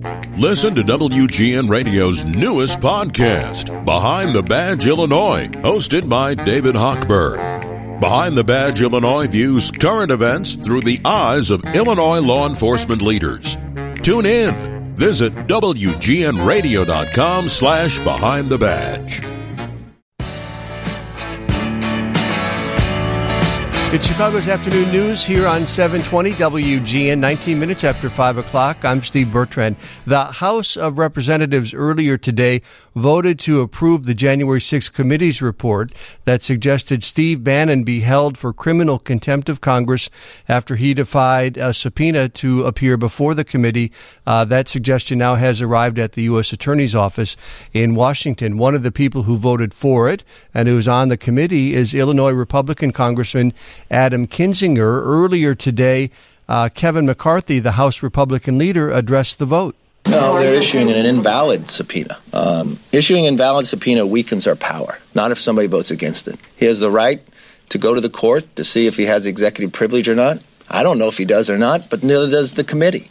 Listen to WGN Radio's newest podcast, Behind the Badge Illinois, hosted by David Hochberg. Behind the Badge Illinois views current events through the eyes of Illinois law enforcement leaders. Tune in. Visit WGNRadio.com/Behind the Badge. It's Chicago's Afternoon News here on 720 WGN, 19 minutes after 5 o'clock. I'm Steve Bertrand. The House of Representatives earlier today voted to approve the January 6th committee's report that suggested Steve Bannon be held for criminal contempt of Congress after he defied a subpoena to appear before the committee. That suggestion now has arrived at the U.S. Attorney's Office in Washington. One of the people who voted for it and who's on the committee is Illinois Republican Congressman Adam Kinzinger. Earlier today, Kevin McCarthy, the House Republican leader, addressed the vote. No, they're issuing an invalid subpoena. Issuing an invalid subpoena weakens our power, not if somebody votes against it. He has the right to go to the court to see if he has executive privilege or not. I don't know if he does or not, but neither does the committee.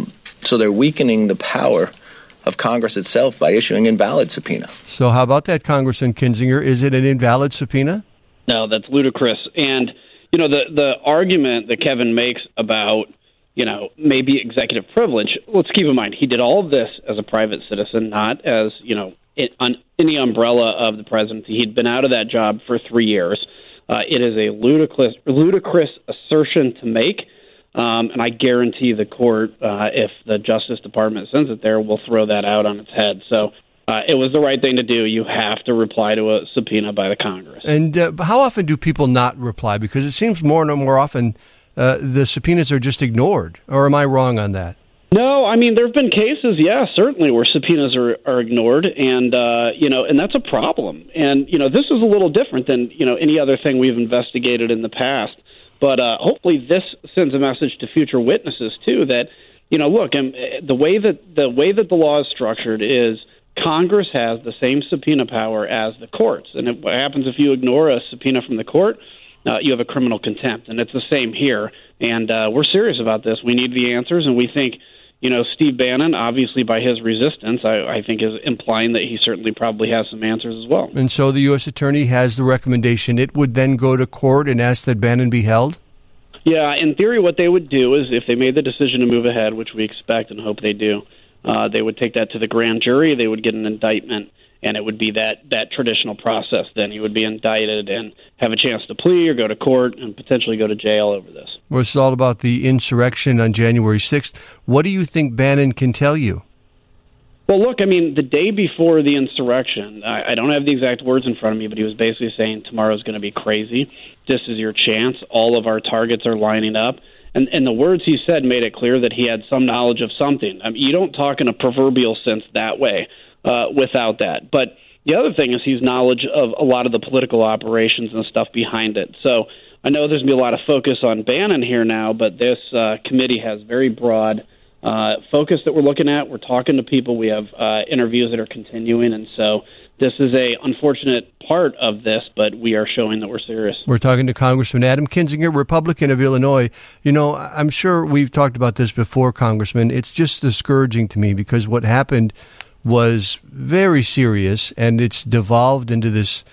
So they're weakening the power of Congress itself by issuing an invalid subpoena. So how about that, Congressman Kinzinger? Is it an invalid subpoena? No, that's ludicrous. And, you know, the argument that Kevin makes about, you know, maybe executive privilege, let's keep in mind, he did all of this as a private citizen, not as, you know, in the umbrella of the presidency. He'd been out of that job for 3 years. It is a ludicrous assertion to make, and I guarantee the court, if the Justice Department sends it there, will throw that out on its head. So it was the right thing to do. You have to reply to a subpoena by the Congress. And how often do people not reply? Because it seems more and more often the subpoenas are just ignored. Or am I wrong on that? No, I mean, there have been cases, yeah, certainly, where subpoenas are ignored, and, you know, and that's a problem. And, you know, this is a little different than, you know, any other thing we've investigated in the past. But hopefully this sends a message to future witnesses, too, that, you know, look, the way that the law is structured is Congress has the same subpoena power as the courts. And what happens if you ignore a subpoena from the court? You have a criminal contempt, and it's the same here. And we're serious about this. We need the answers, and we think, you know, Steve Bannon, obviously by his resistance, I think is implying that he certainly probably has some answers as well. And so the U.S. Attorney has the recommendation. It would then go to court and ask that Bannon be held? Yeah, in theory, what they would do is if they made the decision to move ahead, which we expect and hope they do, they would take that to the grand jury, they would get an indictment, and it would be that traditional process. Then he would be indicted and have a chance to plea or go to court and potentially go to jail over this. Well, it's all about the insurrection on January 6th. What do you think Bannon can tell you? Well, look, I mean, the day before the insurrection, I don't have the exact words in front of me, but he was basically saying tomorrow's going to be crazy. This is your chance. All of our targets are lining up. And the words he said made it clear that he had some knowledge of something. I mean, you don't talk in a proverbial sense that way without that. But the other thing is he's knowledge of a lot of the political operations and stuff behind it. So I know there's going to be a lot of focus on Bannon here now, but this committee has very broad focus that we're looking at. We're talking to people. We have interviews that are continuing. And so this is a unfortunate part of this, but we are showing that we're serious. We're talking to Congressman Adam Kinzinger, Republican of Illinois. You know, I'm sure we've talked about this before, Congressman. It's just discouraging to me because what happened was very serious, and it's devolved into this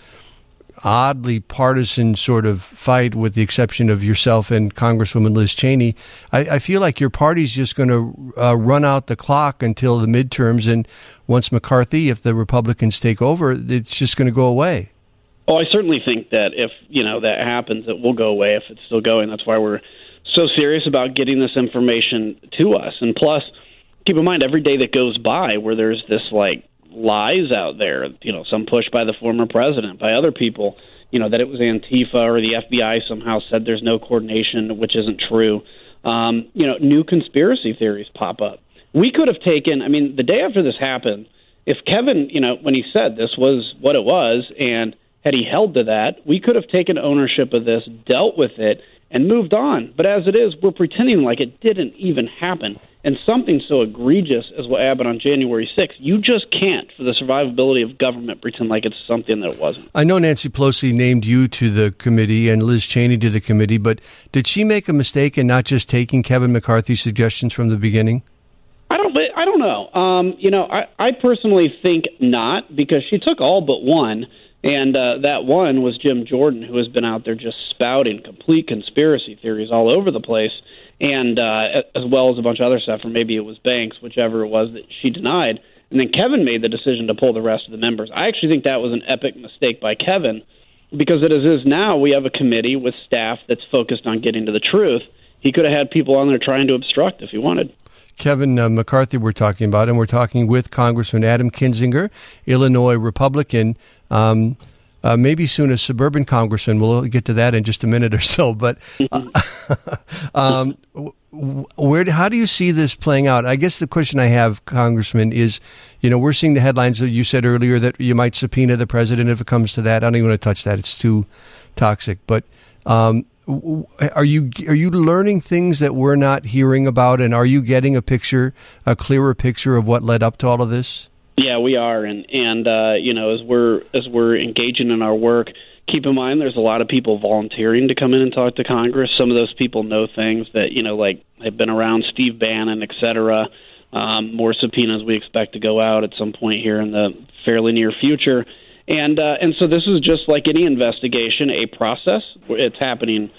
oddly partisan sort of fight with the exception of yourself and Congresswoman Liz Cheney. I feel like your party's just going to run out the clock until the midterms, and once McCarthy, if the Republicans take over, it's just going to go away. Oh, I certainly think that if, you know, that happens, it will go away if it's still going. That's why we're so serious about getting this information to us. And plus, keep in mind, every day that goes by where there's this, like, lies out there, you know, some pushed by the former president, by other people, you know, that it was Antifa or the FBI somehow said there's no coordination, which isn't true. You know, new conspiracy theories pop up. We could have taken, I mean, the day after this happened, if Kevin, you know, when he said this was what it was, and had he held to that, we could have taken ownership of this, dealt with it, and moved on. But as it is, we're pretending like it didn't even happen. And something so egregious as what happened on January 6th, you just can't, for the survivability of government, pretend like it's something that it wasn't. I know Nancy Pelosi named you to the committee and Liz Cheney to the committee, but did she make a mistake in not just taking Kevin McCarthy's suggestions from the beginning? I don't know. I personally think not, because she took all but one, and that one was Jim Jordan, who has been out there just spouting complete conspiracy theories all over the place, and as well as a bunch of other stuff, or maybe it was Banks, whichever it was that she denied. And then Kevin made the decision to pull the rest of the members. I actually think that was an epic mistake by Kevin, because as it is now, we have a committee with staff that's focused on getting to the truth. He could have had people on there trying to obstruct if he wanted. Kevin McCarthy we're talking about, and we're talking with Congressman Adam Kinzinger, Illinois Republican, maybe soon a suburban congressman. We'll get to that in just a minute or so. But how do you see this playing out? I guess the question I have, Congressman, is, we're seeing the headlines that you said earlier that you might subpoena the president if it comes to that. I don't even want to touch that. It's too toxic. But are you learning things that we're not hearing about, and are you getting a clearer picture of what led up to all of this? Yeah, we are, and as we're engaging in our work, keep in mind there's a lot of people volunteering to come in and talk to Congress. Some of those people know things that like have been around, Steve Bannon, et cetera. More subpoenas we expect to go out at some point here in the fairly near future. And so this is just like any investigation, a process. It's happening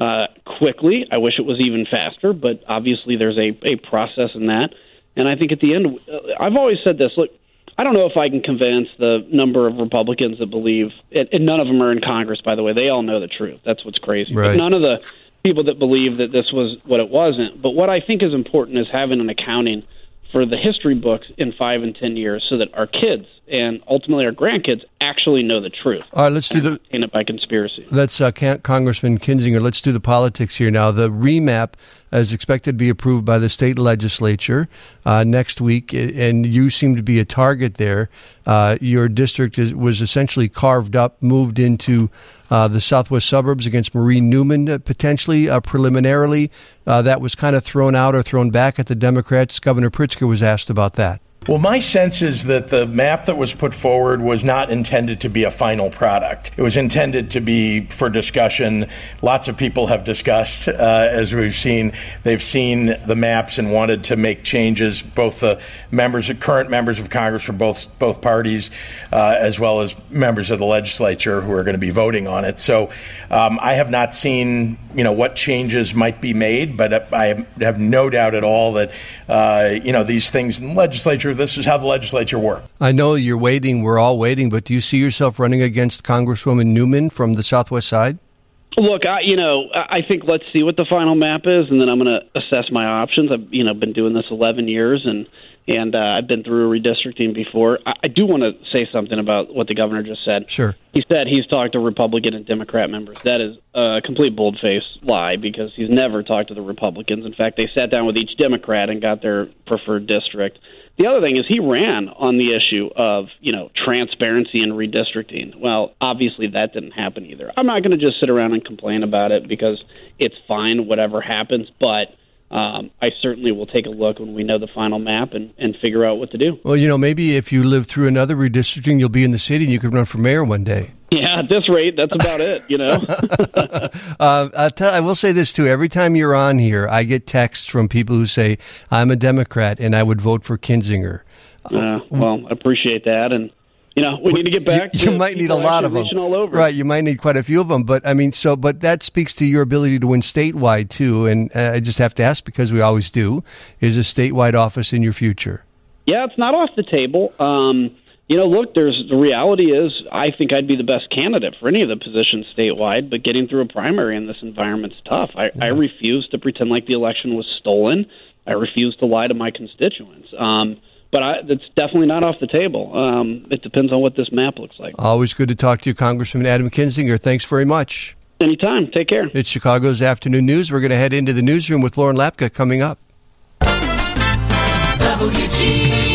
quickly. I wish it was even faster, but obviously there's a process in that. And I think at the end, I've always said this, look, I don't know if I can convince the number of Republicans that believe, and none of them are in Congress, by the way. They all know the truth. That's what's crazy. Right. But none of the people that believe that this was what it wasn't. But what I think is important is having an accounting for the history books in 5 and 10 years, so that our kids and ultimately our grandkids actually know the truth. All right, let's do the painted by conspiracy. That's Congressman Kinzinger. Let's do the politics here now. The remap is expected to be approved by the state legislature next week, and you seem to be a target there. Your district was essentially carved up, moved into the southwest suburbs against Marie Newman, potentially, preliminarily. That was kind of thrown out or thrown back at the Democrats. Governor Pritzker was asked about that. Well, my sense is that the map that was put forward was not intended to be a final product. It was intended to be for discussion. Lots of people have discussed, as we've seen. They've seen the maps and wanted to make changes, both the current members of Congress from both parties, as well as members of the legislature who are going to be voting on it. So I have not seen, what changes might be made, but I have no doubt at all that, these things in the legislature, this is how the legislature works. I know you're waiting. We're all waiting. But do you see yourself running against Congresswoman Newman from the Southwest side? Look, I think let's see what the final map is, and then I'm going to assess my options. I've been doing this 11 years, and I've been through redistricting before. I do want to say something about what the governor just said. Sure. He said he's talked to Republican and Democrat members. That is a complete bold-faced lie, because he's never talked to the Republicans. In fact, they sat down with each Democrat and got their preferred district. The other thing is he ran on the issue of, transparency and redistricting. Well, obviously that didn't happen either. I'm not going to just sit around and complain about it, because it's fine, whatever happens, but I certainly will take a look when we know the final map and figure out what to do. Well, maybe if you live through another redistricting, you'll be in the city and you could run for mayor one day. Yeah, at this rate, that's about it, I will say this, too. Every time you're on here, I get texts from people who say, I'm a Democrat and I would vote for Kinzinger. Well, I appreciate that. And, we need to get back to you might need a lot of them. All over. Right, you might need quite a few of them. But, but that speaks to your ability to win statewide, too. And I just have to ask, because we always do, is a statewide office in your future? Yeah, it's not off the table. Look, the reality is I think I'd be the best candidate for any of the positions statewide, but getting through a primary in this environment's tough. I refuse to pretend like the election was stolen. I refuse to lie to my constituents. But it's definitely not off the table. It depends on what this map looks like. Always good to talk to you, Congressman Adam Kinzinger. Thanks very much. Anytime. Take care. It's Chicago's Afternoon News. We're going to head into the newsroom with Lauren Lapka coming up. WG.